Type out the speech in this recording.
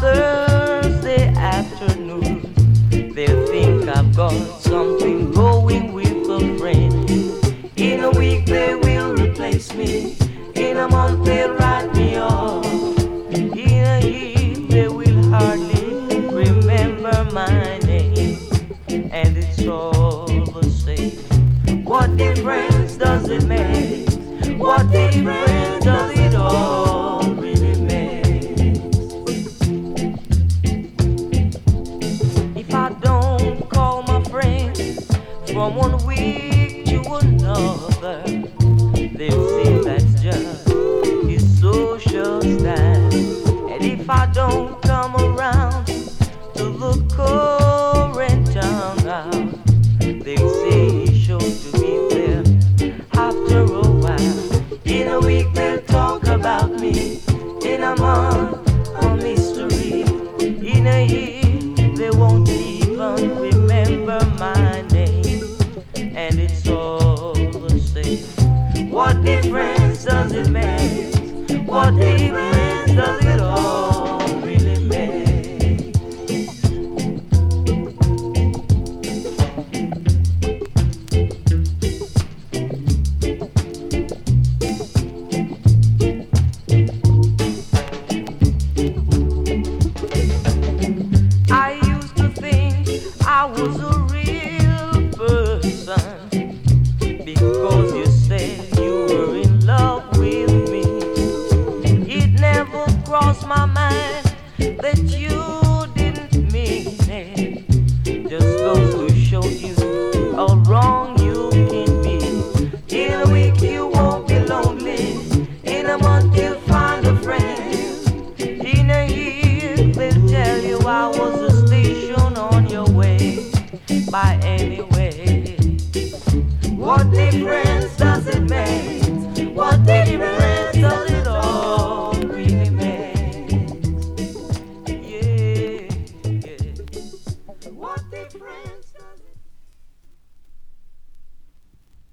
Thursday afternoon. They'll think I've got something going with a friend. In a week they will replace me. In a month they'll write me off. In a year they will hardly remember my name. And it's all the same. What difference does it make? What difference does it all really make? If I don't call my friends from one week to another, they'll say that's just his social style. And if I don't come around to look current out, they'll say he's sure to be there after a while. In a week they'll talk about me. In a month a mystery. In a year they won't even remember my name. And it's all the same. What difference does it make? What difference does it all really make? I used to think I was a